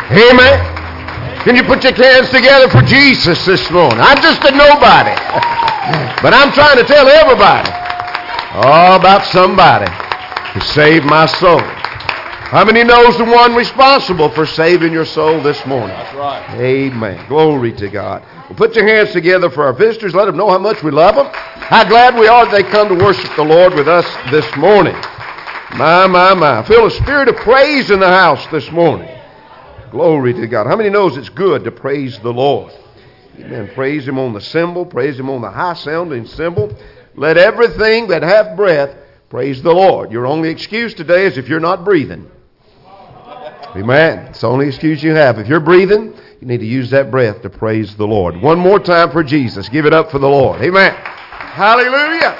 Amen. Can you put your hands together for Jesus this morning? I'm just a nobody. But I'm trying to tell everybody all about somebody who saved my soul. How many knows the one responsible for saving your soul this morning? That's right. Amen. Glory to God. Well, put your hands together for our visitors. Let them know how much we love them. How glad we are that they come to worship the Lord with us this morning. My. I feel a spirit of praise in the house this morning. Glory to God. How many knows it's good to praise the Lord? Amen. Praise Him on the cymbal. Praise Him on the high-sounding cymbal. Let everything that hath breath praise the Lord. Your only excuse today is if you're not breathing. Amen. It's the only excuse you have. If you're breathing, you need to use that breath to praise the Lord. One more time for Jesus. Give it up for the Lord. Amen. Hallelujah.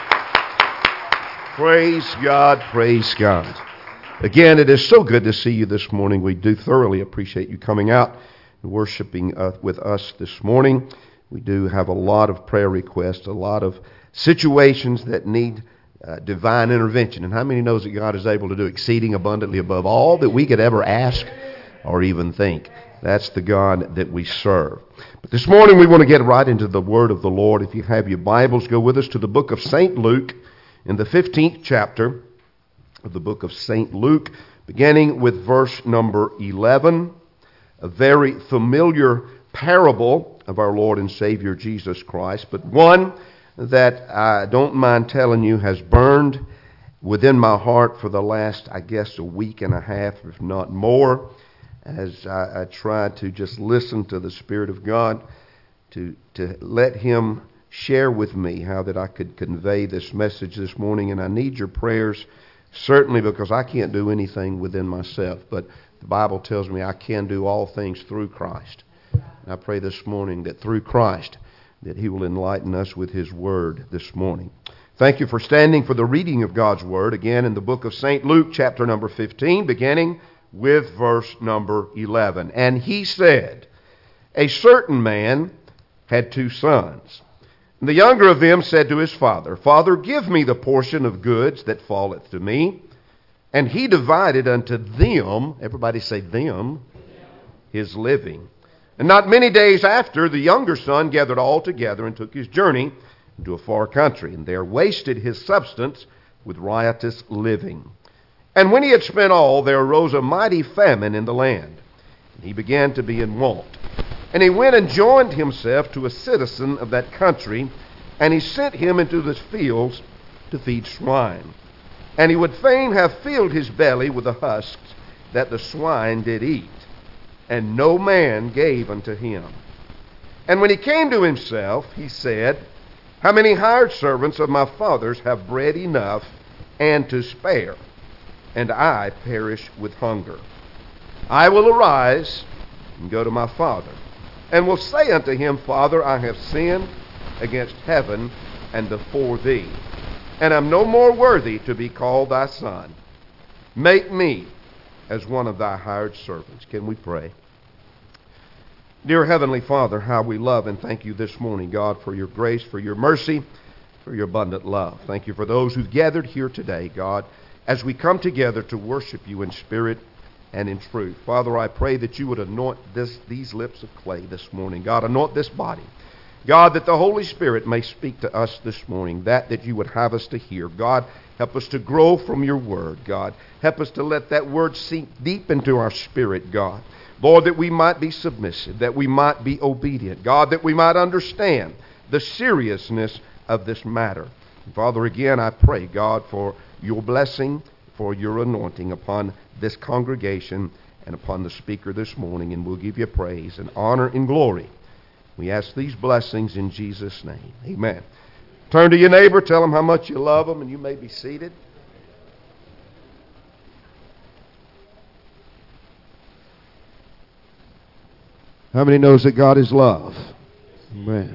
Praise God. Praise God. Again, it is so good to see you this morning. We do thoroughly appreciate you coming out and worshiping with us this morning. We do have a lot of prayer requests, a lot of situations that need divine intervention. And how many knows that God is able to do exceeding abundantly above all that we could ever ask or even think? That's the God that we serve. But this morning we want to get right into the Word of the Lord. If you have your Bibles, go with us to the book of St. Luke in the 15th chapter of the book of St. Luke, beginning with verse number 11, a very familiar parable of our Lord and Savior Jesus Christ, but one that I don't mind telling you has burned within my heart for the last, I guess, a week and a half, if not more, as I try to just listen to the Spirit of God, to let Him share with me how that I could convey this message this morning. And I need your prayers, certainly, because I can't do anything within myself, but the Bible tells me I can do all things through Christ. And I pray this morning that through Christ, that He will enlighten us with His Word this morning. Thank you for standing for the reading of God's Word, again in the book of St. Luke, chapter number 15, beginning with verse number 11. And he said, a certain man had 2 sons. And the younger of them said to his father, Father, give me the portion of goods that falleth to me. And he divided unto them, everybody say them, his living. And not many days after, the younger son gathered all together and took his journey into a far country, and there wasted his substance with riotous living. And when he had spent all, there arose a mighty famine in the land, and he began to be in want. And he went and joined himself to a citizen of that country, and he sent him into the fields to feed swine. And he would fain have filled his belly with the husks that the swine did eat. And no man gave unto him. And when he came to himself, he said, How many hired servants of my father's have bread enough and to spare, and I perish with hunger? I will arise and go to my father, and will say unto him, Father, I have sinned against heaven and before thee, and am no more worthy to be called thy son. Make me as one of thy hired servants. Can we pray? Dear Heavenly Father, how we love and thank you this morning, God, for your grace, for your mercy, for your abundant love. Thank you for those who've gathered here today, God, as we come together to worship you in spirit and in truth. Father, I pray that you would anoint these lips of clay this morning. God, anoint this body. God, that the Holy Spirit may speak to us this morning, that you would have us to hear. God, help us to grow from your word, God. Help us to let that word sink deep into our spirit, God. Lord, that we might be submissive, that we might be obedient. God, that we might understand the seriousness of this matter. And Father, again, I pray, God, for your blessing, for your anointing upon this congregation and upon the speaker this morning. And we'll give you praise and honor and glory. We ask these blessings in Jesus' name. Amen. Turn to your neighbor, tell them how much you love them, and you may be seated. How many knows that God is love? Amen.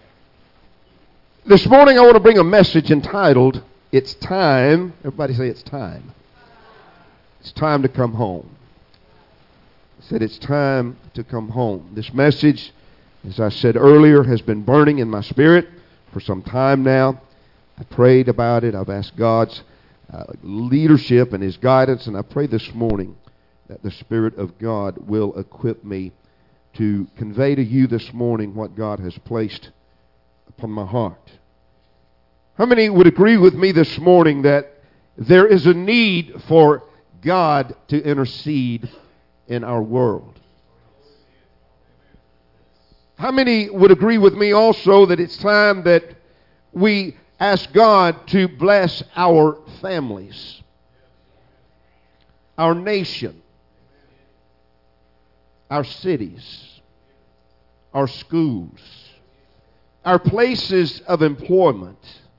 This morning I want to bring a message entitled, It's Time. Everybody say it's time. It's time to come home. I said it's time to come home. This message, as I said earlier, has been burning in my spirit for some time now. I prayed about it. I've asked God's leadership and His guidance, and I pray this morning that the Spirit of God will equip me to convey to you this morning what God has placed upon my heart. How many would agree with me this morning that there is a need for God to intercede in our world? How many would agree with me also that it's time that we ask God to bless our families, our nation, our cities, our schools, our places of employment?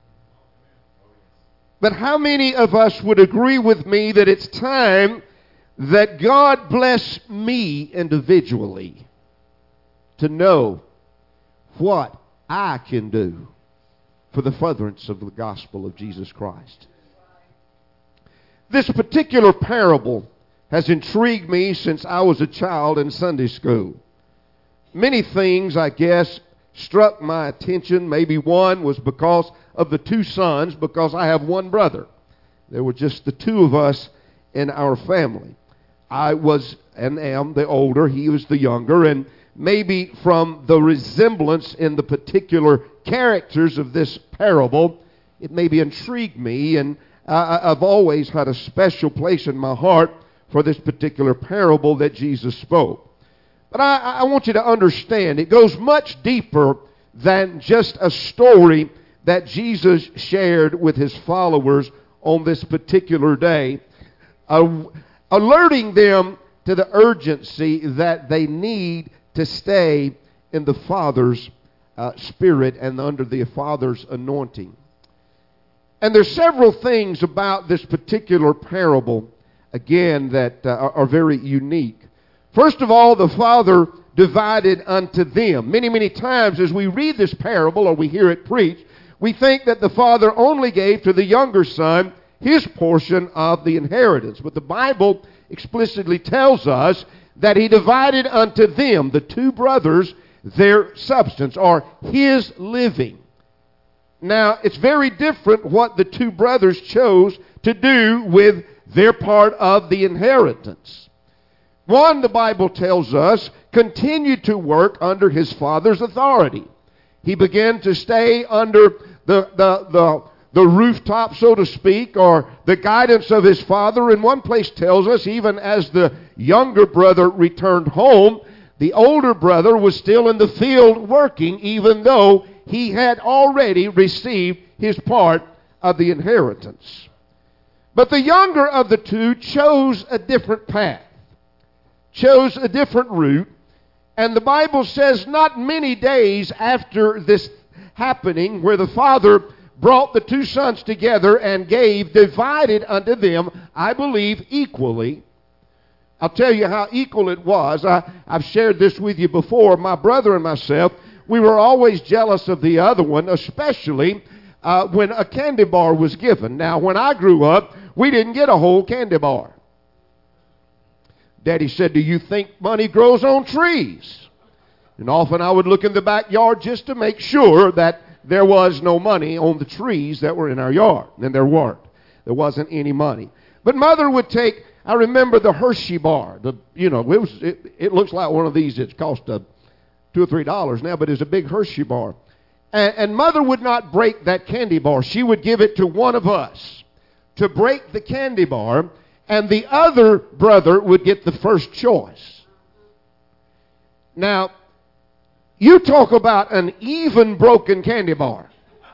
But how many of us would agree with me that it's time that God bless me individually to know what I can do for the furtherance of the gospel of Jesus Christ? This particular parable has intrigued me since I was a child in Sunday school. Many things, I guess, struck my attention. Maybe one was because of the two sons, because I have one brother. There were just the two of us in our family. I was and am the older, he was the younger, and maybe from the resemblance in the particular characters of this parable, it maybe intrigued me, and I've always had a special place in my heart for this particular parable that Jesus spoke. But I want you to understand, it goes much deeper than just a story that Jesus shared with his followers on this particular day, alerting them to the urgency that they need to stay in the Father's Spirit and under the Father's anointing. And there's several things about this particular parable, again, that are very unique. First of all, the Father divided unto them. Many, many times as we read this parable or we hear it preached, we think that the Father only gave to the younger son his portion of the inheritance. But the Bible explicitly tells us that he divided unto them, the two brothers, their substance, or his living. Now, it's very different what the two brothers chose to do with their part of the inheritance. One, the Bible tells us, continued to work under his father's authority. He began to stay under the rooftop, so to speak, or the guidance of his father. And one place tells us, even as the younger brother returned home, the older brother was still in the field working, even though he had already received his part of the inheritance. But the younger of the two chose a different path, chose a different route. And the Bible says not many days after this happening, where the father brought the two sons together and divided unto them, I believe, equally. I'll tell you how equal it was. I've shared this with you before. My brother and myself, we were always jealous of the other one, especially when a candy bar was given. Now, when I grew up, we didn't get a whole candy bar. Daddy said, "Do you think money grows on trees?" And often I would look in the backyard just to make sure that there was no money on the trees that were in our yard. And there weren't. There wasn't any money. But Mother would take, I remember the Hershey bar. It looks like one of these. It's cost $2 or $3 now, but it's a big Hershey bar. And Mother would not break that candy bar. She would give it to one of us to break the candy bar, and the other brother would get the first choice. Now, you talk about an even broken candy bar.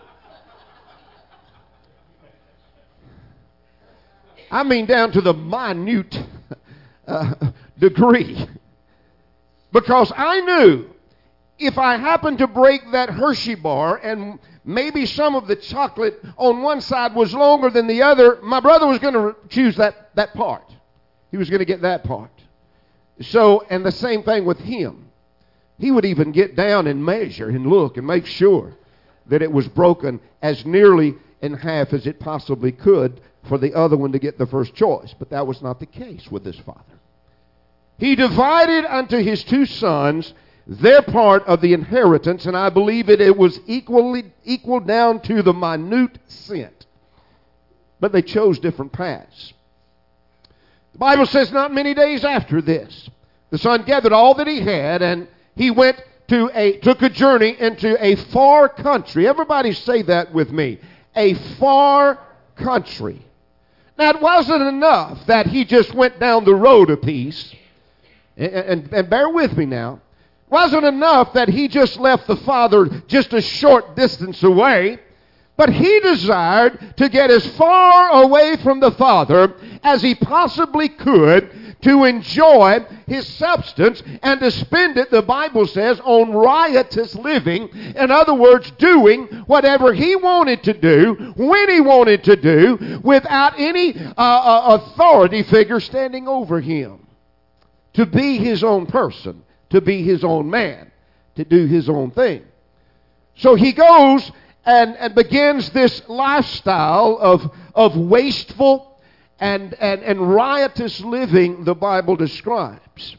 I mean down to the minute degree. Because I knew if I happened to break that Hershey bar and maybe some of the chocolate on one side was longer than the other, my brother was going to choose that part. He was going to get that part. So, and the same thing with him. He would even get down and measure and look and make sure that it was broken as nearly in half as it possibly could for the other one to get the first choice. But that was not the case with this father. He divided unto his two sons their part of the inheritance, and I believe it was equal down to the minute cent. But they chose different paths. The Bible says not many days after this, the son gathered all that he had, and he took a journey into a far country. Everybody say that with me. A far country. Now, it wasn't enough that he just went down the road a piece. And bear with me now. It wasn't enough that he just left the father just a short distance away. But he desired to get as far away from the father as he possibly could to enjoy his substance and to spend it, the Bible says, on riotous living. In other words, doing whatever he wanted to do, when he wanted to do, without any authority figure standing over him. To be his own person, to be his own man, to do his own thing. So he goes and begins this lifestyle of wasteful and riotous living, the Bible describes.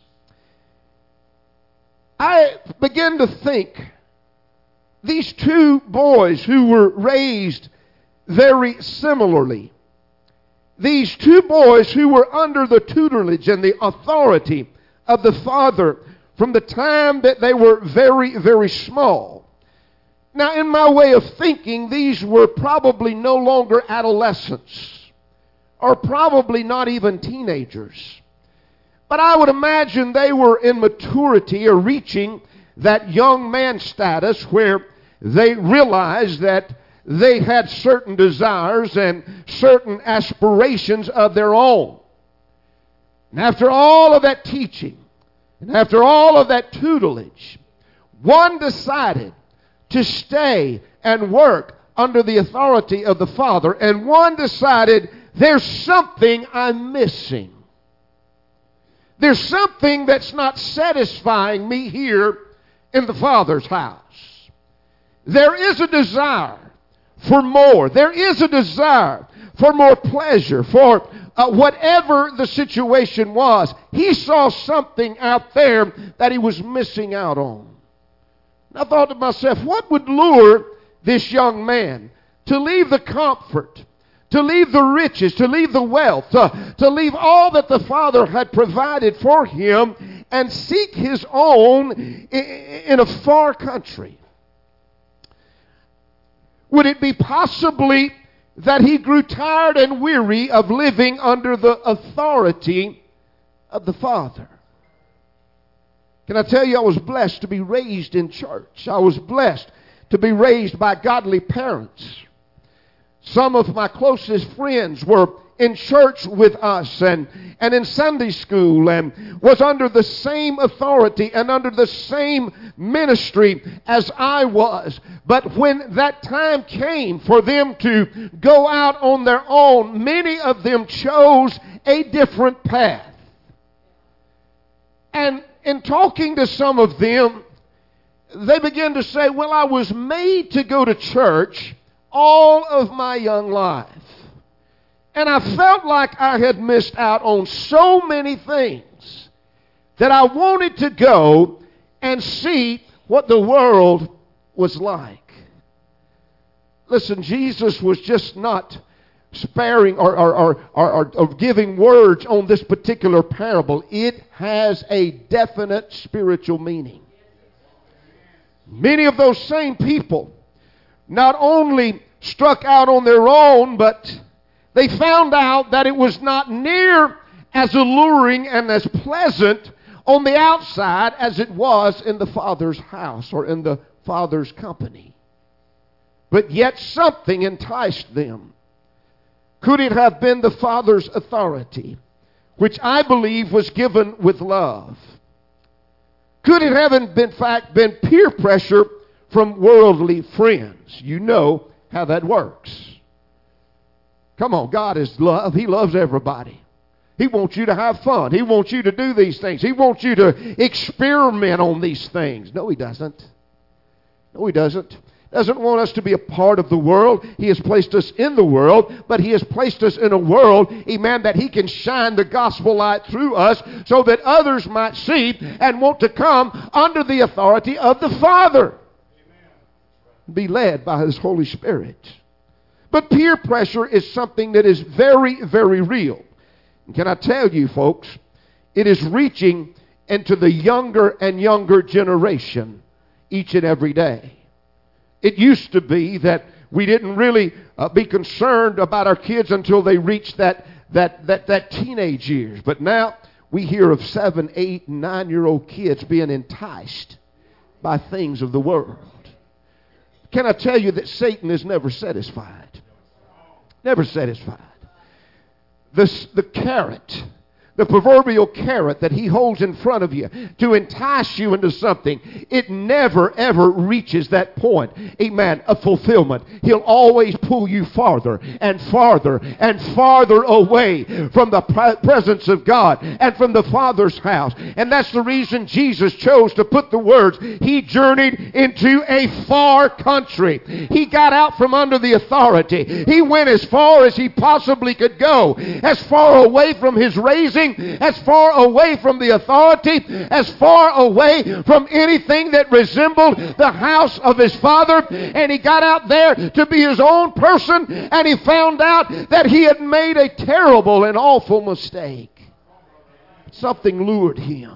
I begin to think, these two boys who were raised very similarly, these two boys who were under the tutelage and the authority of the father from the time that they were very, very small. Now, in my way of thinking, these were probably no longer adolescents, or probably not even teenagers. But I would imagine they were in maturity or reaching that young man status where they realized that they had certain desires and certain aspirations of their own. And after all of that teaching, and after all of that tutelage, one decided to stay and work under the authority of the father, and one decided, there's something I'm missing. There's something that's not satisfying me here in the Father's house. There is a desire for more. There is a desire for more pleasure, for whatever the situation was. He saw something out there that he was missing out on. And I thought to myself, what would lure this young man to leave the comfort, to leave the riches, to leave the wealth, to leave all that the Father had provided for him and seek his own in a far country? Would it be possibly that he grew tired and weary of living under the authority of the Father? Can I tell you, I was blessed to be raised in church. I was blessed to be raised by godly parents. Some of my closest friends were in church with us and in Sunday school and was under the same authority and under the same ministry as I was. But when that time came for them to go out on their own, many of them chose a different path. And in talking to some of them, they began to say, well, I was made to go to church all of my young life. And I felt like I had missed out on so many things that I wanted to go and see what the world was like. Listen, Jesus was just not sparing or giving words on this particular parable. It has a definite spiritual meaning. Many of those same people not only struck out on their own, but they found out that it was not near as alluring and as pleasant on the outside as it was in the Father's house or in the Father's company. But yet something enticed them. Could it have been the Father's authority, which I believe was given with love? Could it have, in fact, been peer pressure from worldly friends? You know how that works. Come on, God is love. He loves everybody. He wants you to have fun. He wants you to do these things. He wants you to experiment on these things. No, He doesn't. No, He doesn't. Doesn't want us to be a part of the world. He has placed us in the world, but He has placed us in a world, amen, that He can shine the gospel light through us so that others might see and want to come under the authority of the Father. Amen. Be led by His Holy Spirit. But peer pressure is something that is very, very real. Can I tell you, folks, it is reaching into the younger and younger generation each and every day. It used to be that we didn't really be concerned about our kids until they reached that teenage years. But now we hear of 7, 8, and 9-year-old kids being enticed by things of the world. Can I tell you that Satan is never satisfied? Never satisfied. The carrot, the proverbial carrot that he holds in front of you to entice you into something, it never ever reaches that point, amen, of fulfillment. He'll always pull you farther and farther and farther away from the presence of God and from the Father's house. And that's the reason Jesus chose to put the words, he journeyed into a far country. He got out from under the authority. He went as far as he possibly could go, as far away from his raising, as far away from the authority, as far away from anything that resembled the house of his father. And he got out there to be his own person, and he found out that he had made a terrible and awful mistake. Something lured him.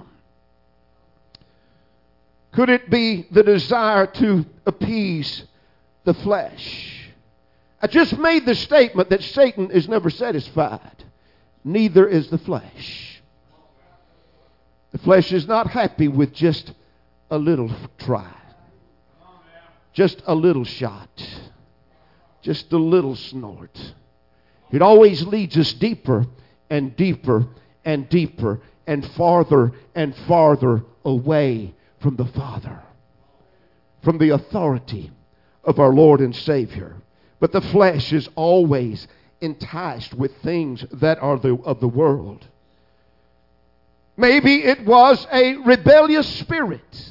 Could it be the desire to appease the flesh? I just made the statement that Satan is never satisfied. Neither is the flesh. The flesh is not happy with just a little try. Just a little shot. Just a little snort. It always leads us deeper and deeper and deeper and farther away from the Father, from the authority of our Lord and Savior. But the flesh is always enticed with things that are of the world. Maybe it was a rebellious spirit.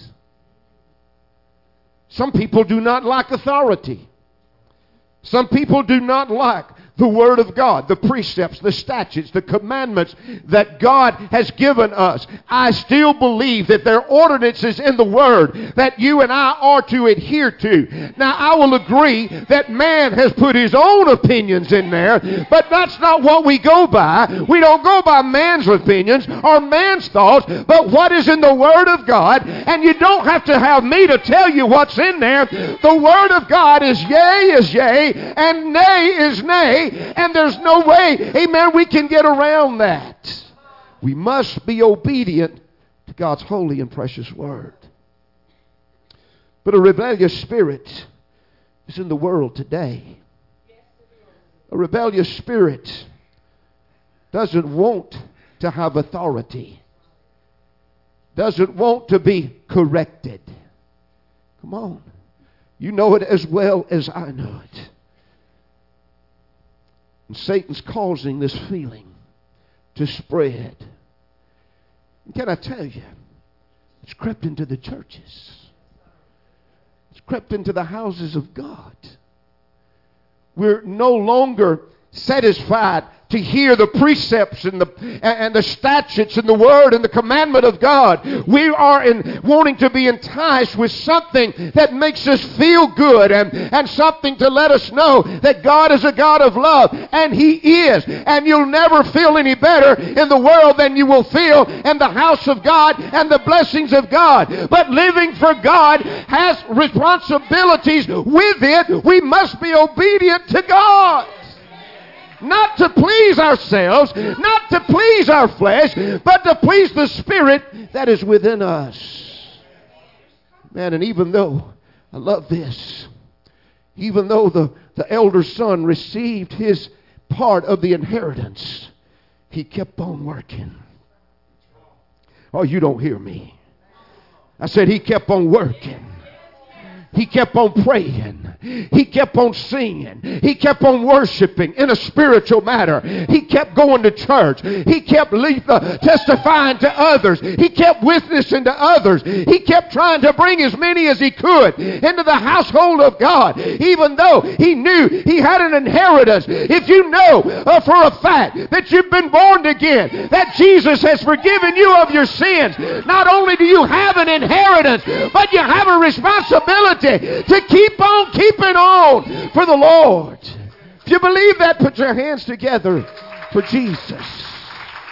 Some people do not like authority. Some people do not like the Word of God, the precepts, the statutes, the commandments that God has given us. I still believe that there are ordinances in the Word that you and I are to adhere to. Now, I will agree that man has put his own opinions in there, but that's not what we go by. We don't go by man's opinions or man's thoughts, but what is in the Word of God. And you don't have to have me to tell you what's in there. The Word of God is yea, and nay is nay. And there's no way, amen, we can get around that. We must be obedient to God's holy and precious word. But a rebellious spirit is in the world today. A rebellious spirit doesn't want to have authority. Doesn't want to be corrected. Come on. You know it as well as I know it. And Satan's causing this feeling to spread. And can I tell you, it's crept into the churches. It's crept into the houses of God. We're no longer satisfied to hear the precepts and the statutes and the word and the commandment of God. We are wanting to be enticed with something that makes us feel good and something to let us know that God is a God of love, and He is. And you'll never feel any better in the world than you will feel in the house of God and the blessings of God. But living for God has responsibilities with it. We must be obedient to God. Not to please ourselves, not to please our flesh, but to please the Spirit that is within us. Man, and even though, I love this, even though the elder son received his part of the inheritance, he kept on working. Oh, you don't hear me. I said he kept on working. He kept on praying. He kept on singing. He kept on worshiping in a spiritual matter. He kept going to church. He kept testifying to others. He kept witnessing to others. He kept trying to bring as many as he could into the household of God, even though he knew he had an inheritance. If you know for a fact that you've been born again, that Jesus has forgiven you of your sins, not only do you have an inheritance, but you have a responsibility to keep on keeping on for the Lord. If you believe that, put your hands together for Jesus.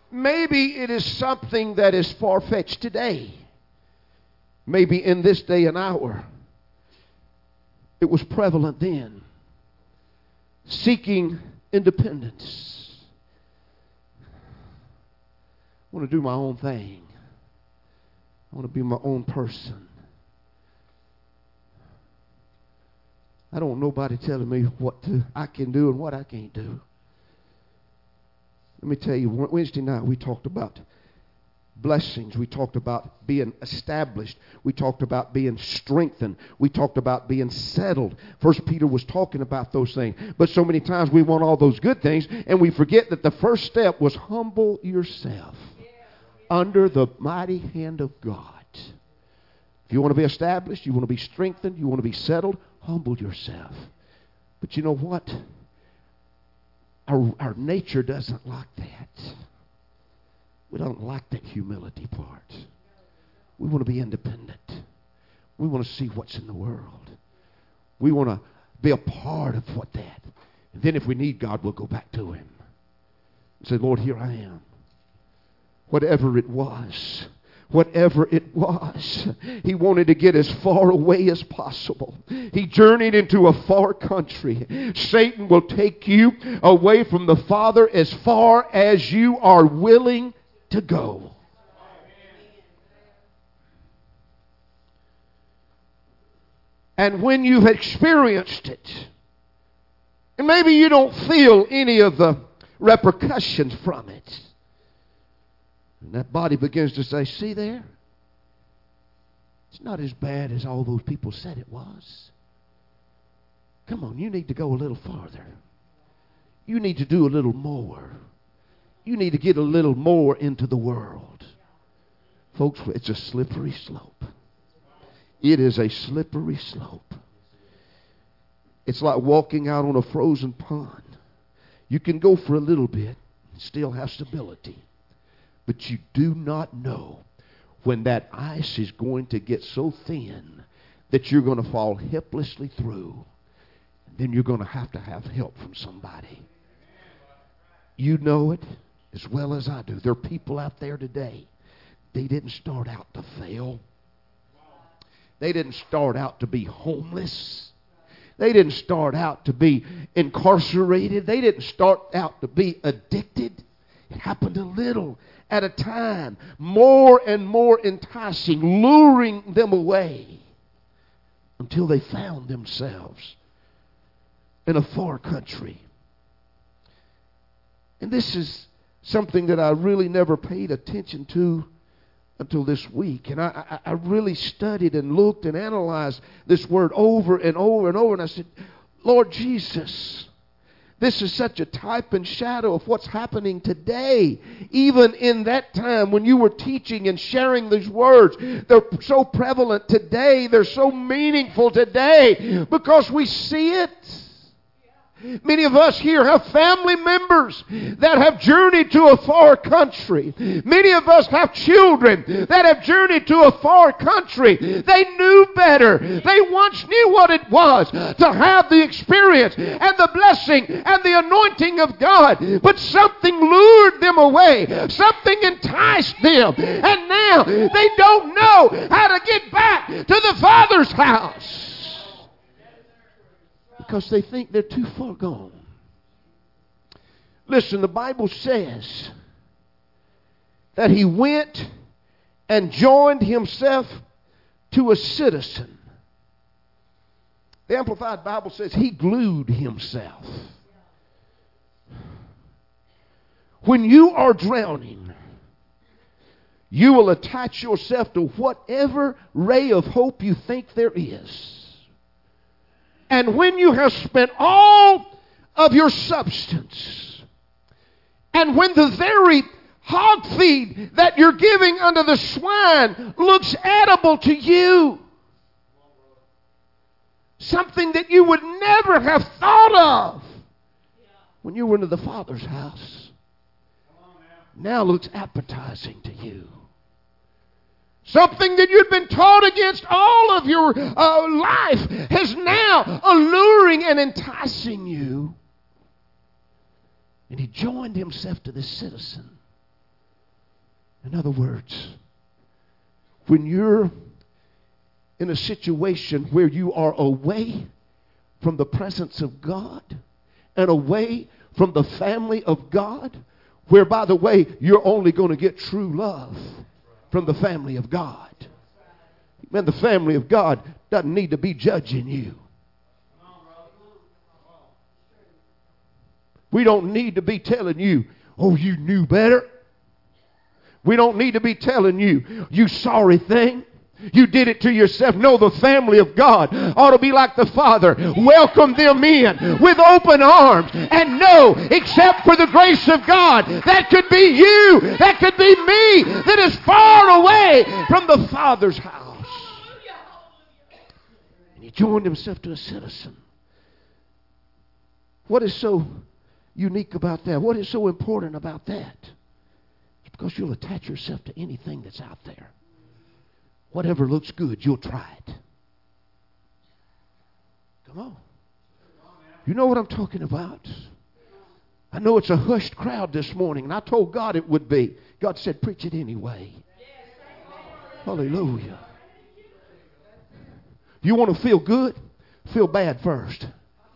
Maybe it is something that is far-fetched today. Maybe in this day and hour. It was prevalent then. Seeking independence. I want to do my own thing. I want to be my own person. I don't want nobody telling me what I can do and what I can't do. Let me tell you, Wednesday night we talked about blessings. We talked about being established. We talked about being strengthened. We talked about being settled. First Peter was talking about those things. But so many times we want all those good things, and we forget that the first step was humble yourself under the mighty hand of God. If you want to be established, you want to be strengthened, you want to be settled, humble yourself. But you know what? Our nature doesn't like that. We don't like that humility part. We want to be independent. We want to see what's in the world. We want to be a part of what that. And then if we need God, we'll go back to Him and say, Lord, here I am. Whatever it was. Whatever it was, he wanted to get as far away as possible. He journeyed into a far country. Satan will take you away from the Father as far as you are willing to go. And when you've experienced it, and maybe you don't feel any of the repercussions from it, and that body begins to say, see there? It's not as bad as all those people said it was. Come on, you need to go a little farther. You need to do a little more. You need to get a little more into the world. Folks, it's a slippery slope. It is a slippery slope. It's like walking out on a frozen pond. You can go for a little bit and still have stability. But you do not know when that ice is going to get so thin that you're going to fall helplessly through. And then you're going to have help from somebody. You know it as well as I do. There are people out there today. They didn't start out to fail. They didn't start out to be homeless. They didn't start out to be incarcerated. They didn't start out to be addicted. It happened a little at a time, more and more enticing, luring them away until they found themselves in a far country. And this is something that I really never paid attention to until this week. And I really studied and looked and analyzed this word over and over and over. And I said, Lord Jesus, this is such a type and shadow of what's happening today. Even in that time when you were teaching and sharing these words, they're so prevalent today. They're so meaningful today because we see it. Many of us here have family members that have journeyed to a far country. Many of us have children that have journeyed to a far country. They knew better. They once knew what it was to have the experience and the blessing and the anointing of God. But something lured them away. Something enticed them. And now they don't know how to get back to the Father's house. Because they think they're too far gone. Listen, the Bible says that he went and joined himself to a citizen. The Amplified Bible says he glued himself. When you are drowning, you will attach yourself to whatever ray of hope you think there is. And when you have spent all of your substance, and when the very hog feed that you're giving unto the swine looks edible to you, something that you would never have thought of when you were into the Father's house, now looks appetizing to you. Something that you'd been taught against all of your life is now alluring and enticing you. And he joined himself to this citizen. In other words, when you're in a situation where you are away from the presence of God and away from the family of God, where, by the way, you're only going to get true love from the family of God. Man, the family of God doesn't need to be judging you. We don't need to be telling you, oh, you knew better. We don't need to be telling you, you sorry thing. You did it to yourself. No, the family of God ought to be like the Father. Welcome them in with open arms. And no, except for the grace of God, that could be you, that could be me, that is far away from the Father's house. And he joined himself to a citizen. What is so unique about that? What is so important about that? It's because you'll attach yourself to anything that's out there. Whatever looks good, you'll try it. Come on. You know what I'm talking about. I know it's a hushed crowd this morning, and I told God it would be. God said, preach it anyway. Hallelujah. You want to feel good? Feel bad first.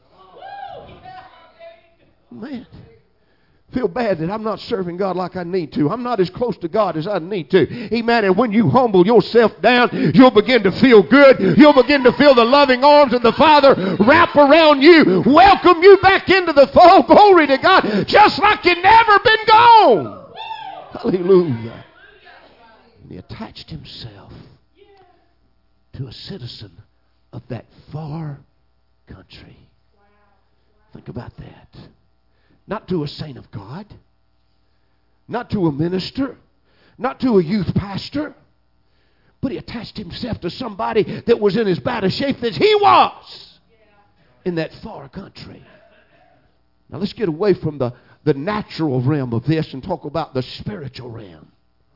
Man. Feel bad that I'm not serving God like I need to. I'm not as close to God as I need to. Amen. And when you humble yourself down, you'll begin to feel good. You'll begin to feel the loving arms of the Father wrap around you, welcome you back into the fold. Glory to God. Just like you've never been gone. Hallelujah. And he attached himself to a citizen of that far country. Think about that. Not to a saint of God, not to a minister, not to a youth pastor, but he attached himself to somebody that was in as bad a shape as he was in that far country. Now let's get away from the natural realm of this and talk about the spiritual realm.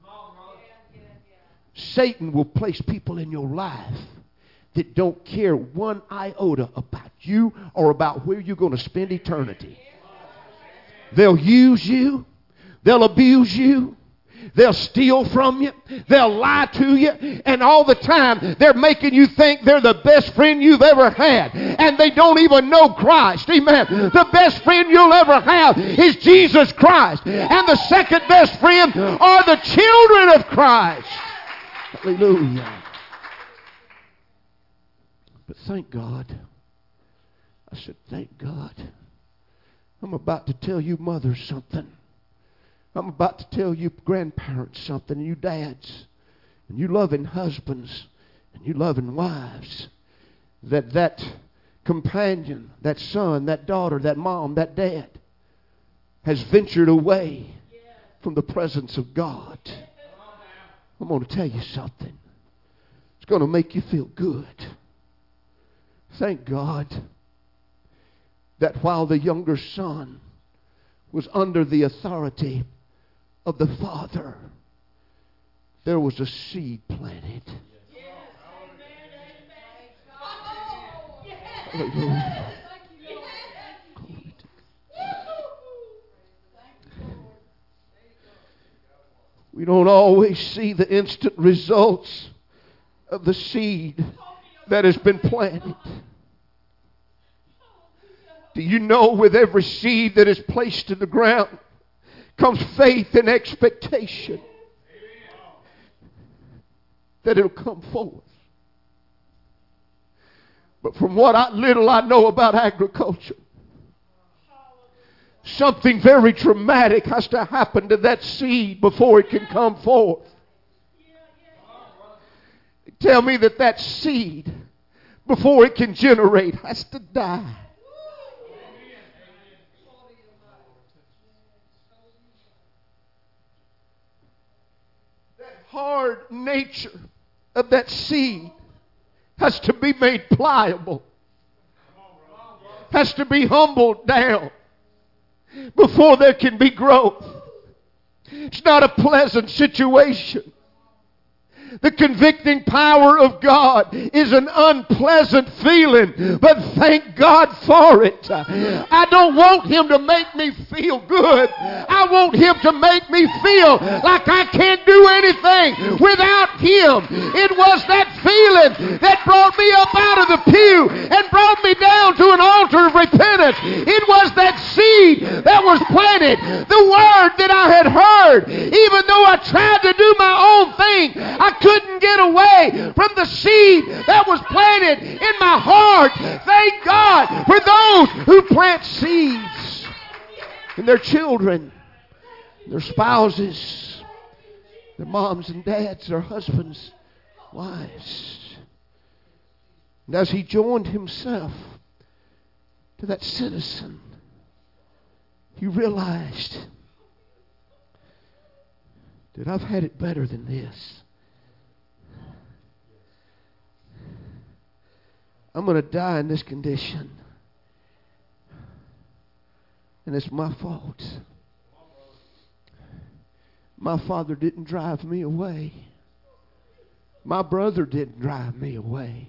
Satan will place people in your life that don't care one iota about you or about where you're going to spend eternity. They'll use you. They'll abuse you. They'll steal from you. They'll lie to you. And all the time, they're making you think they're the best friend you've ever had. And they don't even know Christ. Amen. The best friend you'll ever have is Jesus Christ. And the second best friend are the children of Christ. Hallelujah. But thank God. I said, thank God. I'm about to tell you mothers something. I'm about to tell you grandparents something, and you dads, and you loving husbands, and you loving wives, that companion, that son, that daughter, that mom, that dad has ventured away from the presence of God. I'm going to tell you something. It's going to make you feel good. Thank God that while the younger son was under the authority of the father, there was a seed planted. Hallelujah. We don't always see the instant results of the seed that has been planted. Do you know with every seed that is placed in the ground comes faith and expectation that it'll come forth? But from what little I know about agriculture, something very dramatic has to happen to that seed before it can come forth. Tell me that seed, before it can generate, has to die. Hard nature of that seed has to be made pliable, has to be humbled down before there can be growth. It's not a pleasant situation. The convicting power of God is an unpleasant feeling, but thank God for it. I don't want Him to make me feel good. I want Him to make me feel like I can't do anything without Him. It was that feeling that brought me up out of the pew and brought me down to an altar of repentance. It was that seed that was planted, the word that I had heard. Even though I tried to do my own thing, I couldn't get away from the seed that was planted in my heart. Thank God for those who plant seeds in their children, their spouses, their moms and dads, their husbands, wives. And as he joined himself to that citizen, he realized that I've had it better than this. I'm going to die in this condition. And it's my fault. My father didn't drive me away. My brother didn't drive me away.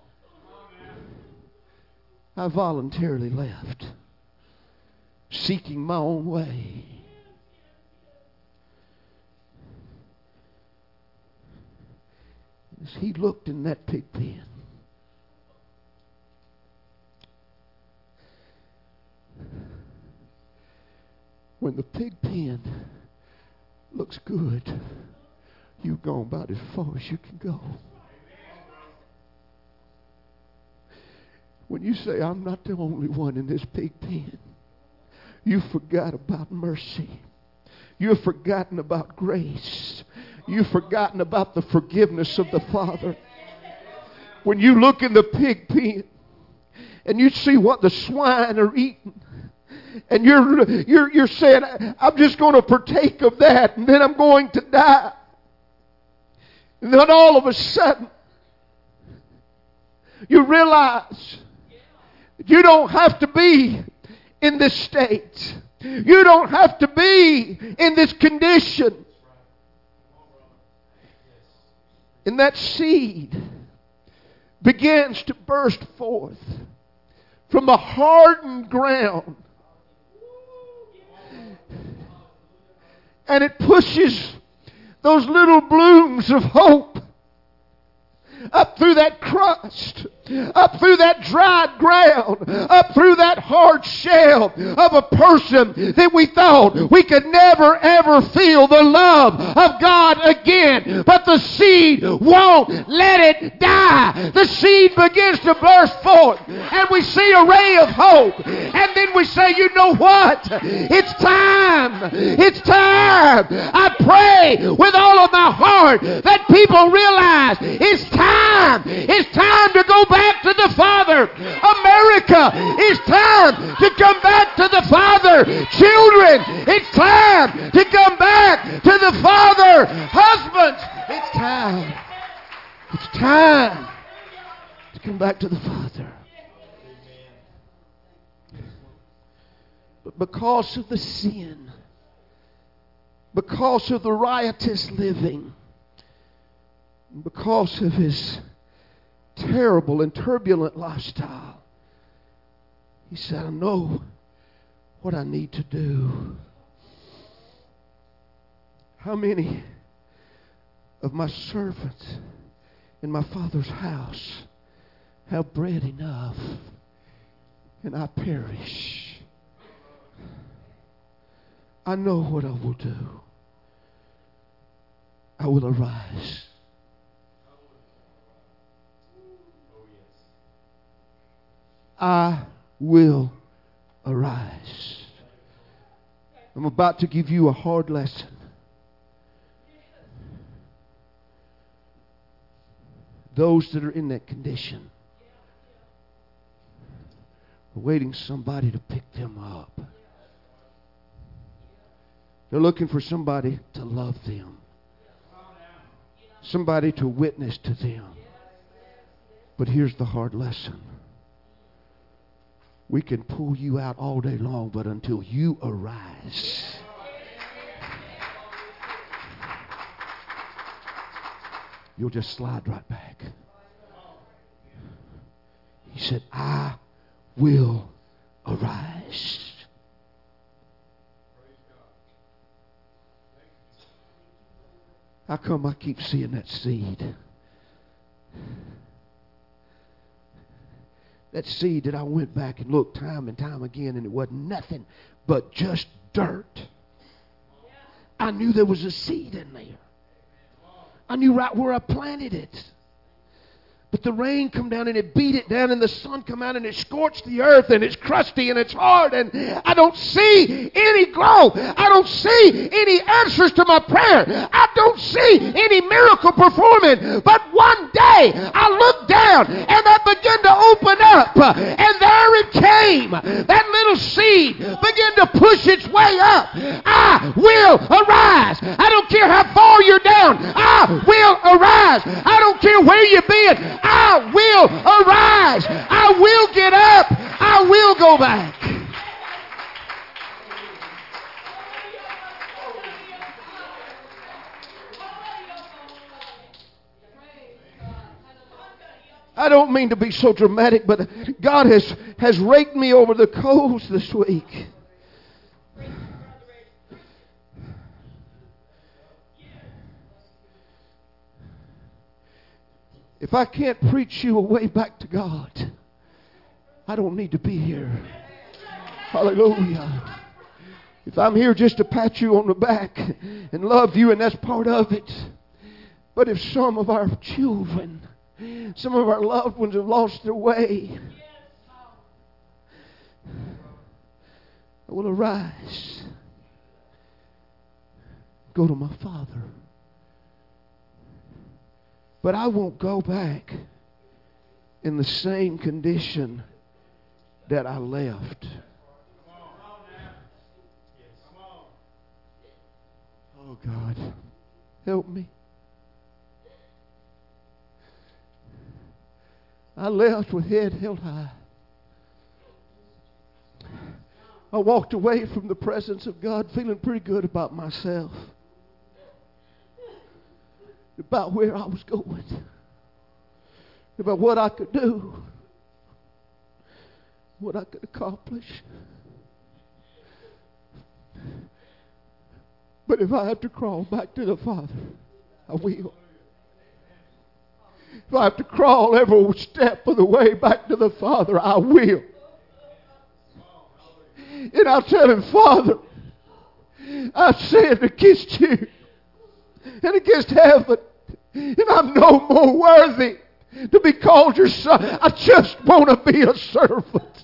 I voluntarily left, seeking my own way. As he looked in that pig pen, when the pig pen looks good, you've gone about as far as you can go. When you say, I'm not the only one in this pig pen, you forgot about mercy. You've forgotten about grace. You've forgotten about the forgiveness of the Father. When you look in the pig pen and you see what the swine are eating, and you're saying, I'm just going to partake of that, and then I'm going to die. And then all of a sudden, you realize that you don't have to be in this state. You don't have to be in this condition. And that seed begins to burst forth from the hardened ground. And it pushes those little blooms of hope up through that crust, up through that dried ground, up through that hard shell of a person that we thought we could never ever feel the love of God again. But the seed won't let it die. The seed begins to burst forth, and we see a ray of hope. And then we say, you know what? It's time. It's time. I pray with all of my heart that people realize it's time. It's time to go back to the Father. America, it's time to come back to the Father. Children, it's time to come back to the Father. Husbands, it's time. It's time to come back to the Father. But because of the sin, because of the riotous living, because of his terrible and turbulent lifestyle, he said, I know what I need to do. How many of my servants in my Father's house have bread enough, and I perish? I know what I will do. I will arise. I will arise. I'm about to give you a hard lesson. Those that are in that condition are waiting somebody to pick them up. They're looking for somebody to love them, somebody to witness to them. But here's the hard lesson. We can pull you out all day long, but until you arise, you'll just slide right back. He said, I will arise. How come I keep seeing that seed? That seed that I went back and looked time and time again, and it wasn't nothing but just dirt. I knew there was a seed in there. I knew right where I planted it. But the rain come down and it beat it down, and the sun come out and it scorched the earth, and it's crusty and it's hard, and I don't see any growth. I don't see any answers to my prayer. I don't see any miracle performing. But one day I looked down and I began to open up, and there it came. That little seed began to push its way up. I will arise. I don't care how far you're down. I will arise. I don't care where you've been. I will arise. I will get up. I will go back. I don't mean to be so dramatic, but God has raked me over the coals this week. If I can't preach you a way back to God, I don't need to be here. Hallelujah. If I'm here just to pat you on the back and love you, and that's part of it. But if some of our children, some of our loved ones have lost their way, I will arise, go to my Father. But I won't go back in the same condition that I left. Oh, God, help me. I left with head held high. I walked away from the presence of God feeling pretty good about myself, about where I was going, about what I could do, what I could accomplish. But if I have to crawl back to the Father, I will. If I have to crawl every step of the way back to the Father, I will. And I'll tell Him, Father, I sinned against you and against heaven, and I'm no more worthy to be called your son. I just want to be a servant.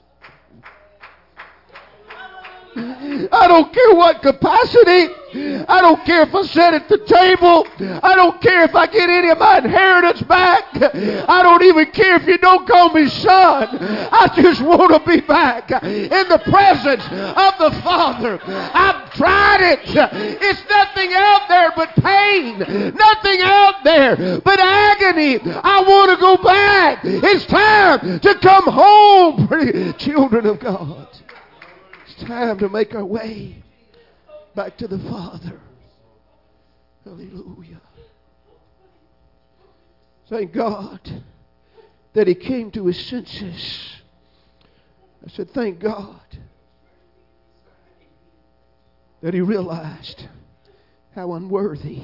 I don't care what capacity. I don't care if I sit at the table. I don't care if I get any of my inheritance back. I don't even care if you don't call me son. I just want to be back in the presence of the Father. I've tried it. It's nothing out there but pain. Nothing out there but agony. I want to go back. It's time to come home, children of God. It's time to make our way back to the Father. Hallelujah. Thank God that he came to his senses. I said, thank God that he realized how unworthy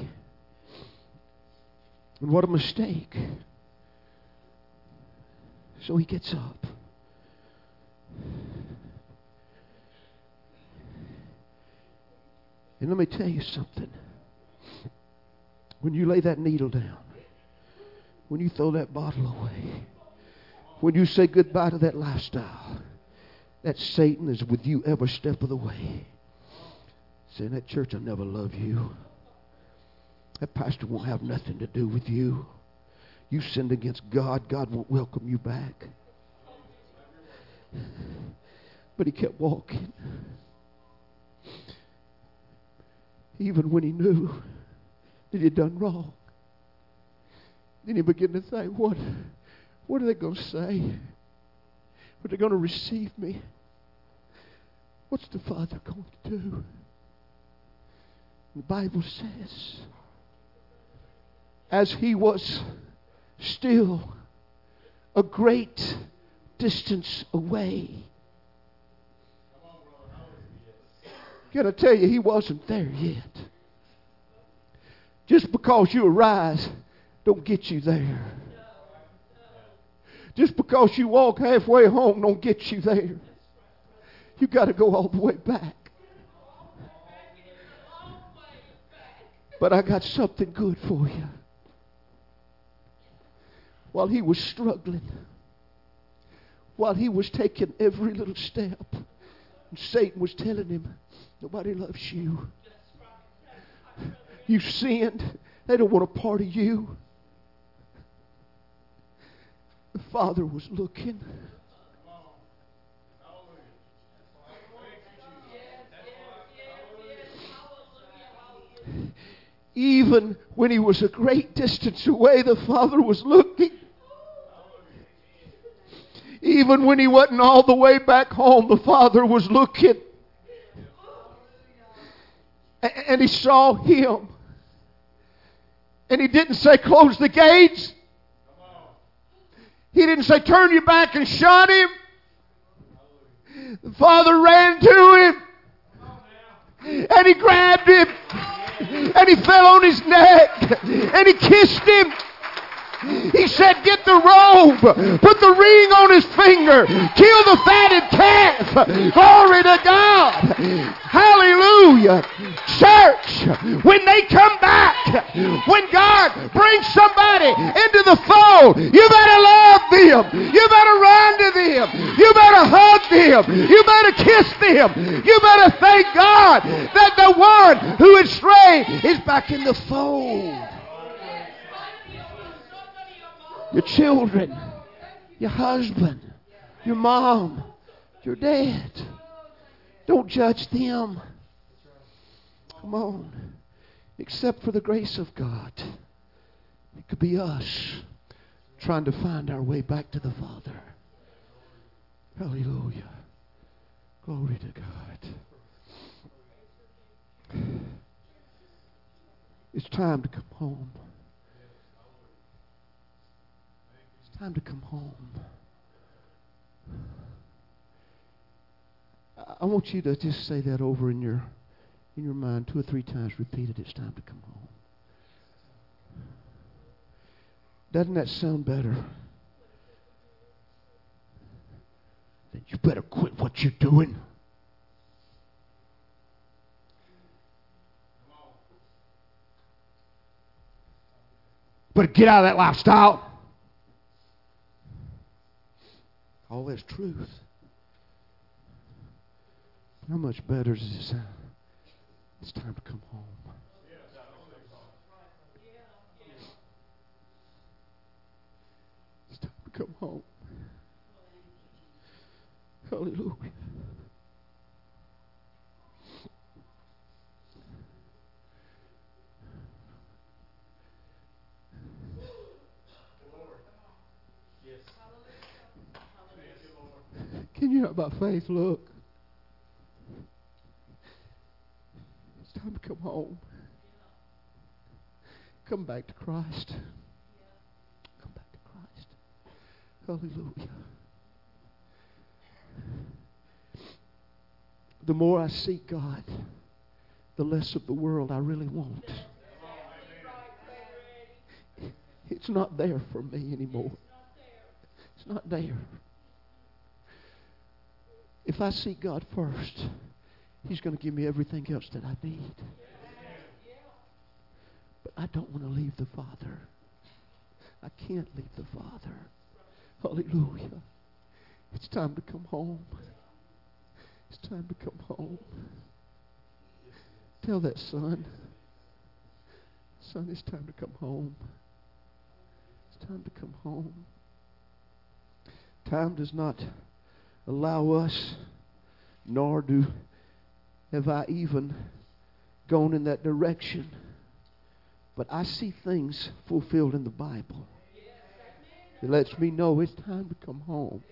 and what a mistake. So he gets up. And let me tell you something. When you lay that needle down, when you throw that bottle away, when you say goodbye to that lifestyle, that Satan is with you every step of the way. Saying, that church will never love you. That pastor won't have nothing to do with you. You sinned against God. God won't welcome you back. But he kept walking. Even when he knew that he'd done wrong. Then he began to think, what are they going to say? Are they going to receive me? What's the Father going to do? The Bible says as he was still a great distance away. Can I tell you, he wasn't there yet. Just because you arise don't get you there. Just because you walk halfway home don't get you there. You got to go all the way back. But I got something good for you. While he was struggling, while he was taking every little step, and Satan was telling him, nobody loves you. You've sinned. They don't want a part of you. The Father was looking. Even when he was a great distance away, the Father was looking. Even when he wasn't all the way back home, the Father was looking. And he saw him. And he didn't say, close the gates. He didn't say, turn your back and shut him. The Father ran to him. And he grabbed him. And he fell on his neck. And he kissed him. He said, get the robe. Put the ring on his finger. Kill the fatted calf. Glory to God. Hallelujah. Church, when they come back, when God brings somebody into the fold, you better love them. You better run to them. You better hug them. You better kiss them. You better thank God that the one who is strayed is back in the fold. Your children, your husband, your mom, your dad. Don't judge them. Come on. Except for the grace of God. It could be us trying to find our way back to the Father. Hallelujah. Glory to God. It's time to come home. Time to come home. I want you to just say that over in your mind 2 or 3 times. Repeat it. It's time to come home. Doesn't that sound better? Then you better quit what you're doing. Better get out of that lifestyle. All that's truth. How much better does it sound? It's time to come home. It's time to come home. Hallelujah. Can you not by faith look? It's time to come home. Come back to Christ. Come back to Christ. Hallelujah. The more I seek God, the less of the world I really want. It's not there for me anymore. It's not there. If I seek God first, He's going to give me everything else that I need. But I don't want to leave the Father. I can't leave the Father. Hallelujah. It's time to come home. It's time to come home. Tell that son, it's time to come home. It's time to come home. Time does not allow us, nor have I even gone in that direction. But I see things fulfilled in the Bible. It lets me know it's time to come home.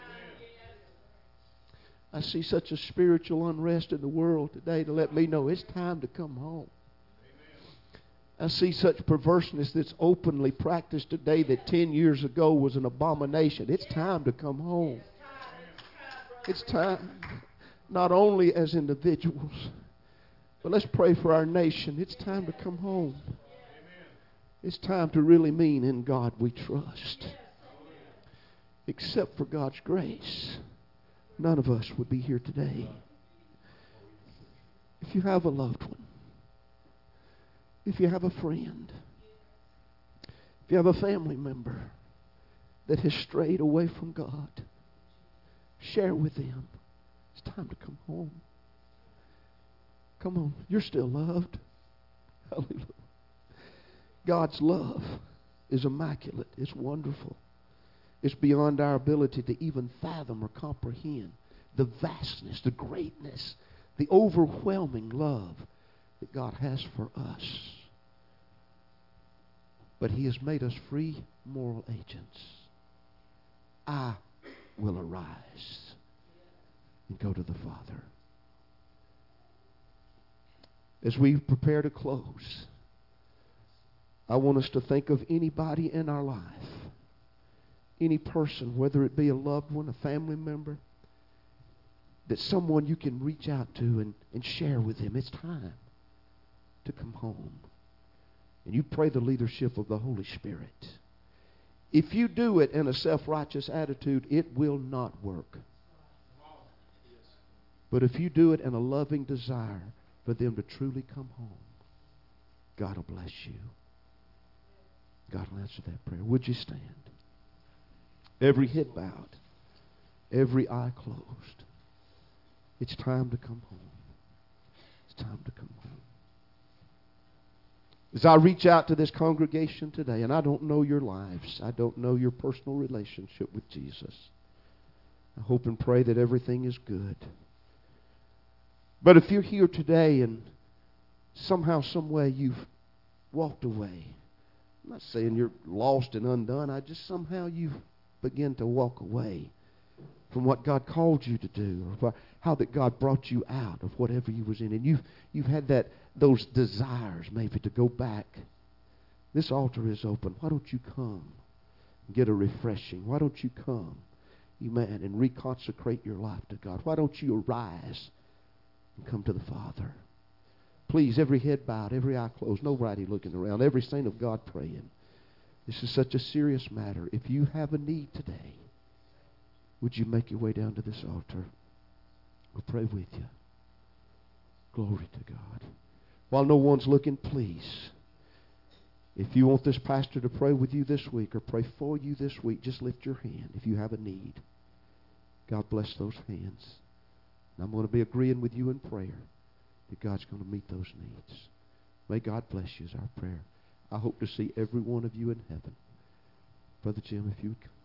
I see such a spiritual unrest in the world today to let me know it's time to come home. I see such perverseness that's openly practiced today that 10 years ago was an abomination. It's time to come home. It's time, not only as individuals, but let's pray for our nation. It's time to come home. It's time to really mean in God we trust. Except for God's grace, none of us would be here today. If you have a loved one, if you have a friend, if you have a family member that has strayed away from God, share with them. It's time to come home. Come on, you're still loved. Hallelujah. God's love is immaculate. It's wonderful. It's beyond our ability to even fathom or comprehend the vastness, the greatness, the overwhelming love that God has for us. But He has made us free moral agents. I will arise and go to the Father. As we prepare to close, I want us to think of anybody in our life, any person, whether it be a loved one, a family member, that someone you can reach out to and share with them. It's time to come home. And you pray the leadership of the Holy Spirit. If you do it in a self-righteous attitude, it will not work. But if you do it in a loving desire for them to truly come home, God will bless you. God will answer that prayer. Would you stand? Every head bowed, every eye closed. It's time to come home. It's time to come home. As I reach out to this congregation today, and I don't know your lives, I don't know your personal relationship with Jesus. I hope and pray that everything is good. But if you're here today and somehow, some way you've walked away, I'm not saying you're lost and undone. Somehow you've begun to walk away from what God called you to do, or how that God brought you out of whatever you was in, and you've had those desires maybe to go back. This altar is open. Why don't you come and get a refreshing? Why don't you come, amen, and reconsecrate your life to God? Why don't you arise and come to the Father? Please, every head bowed, every eye closed, nobody looking around, every saint of God praying. This is such a serious matter. If you have a need today, would you make your way down to this altar? We'll pray with you. Glory to God. While no one's looking, please, if you want this pastor to pray with you this week or pray for you this week, just lift your hand if you have a need. God bless those hands. And I'm going to be agreeing with you in prayer that God's going to meet those needs. May God bless you is our prayer. I hope to see every one of you in heaven. Brother Jim, if you would come.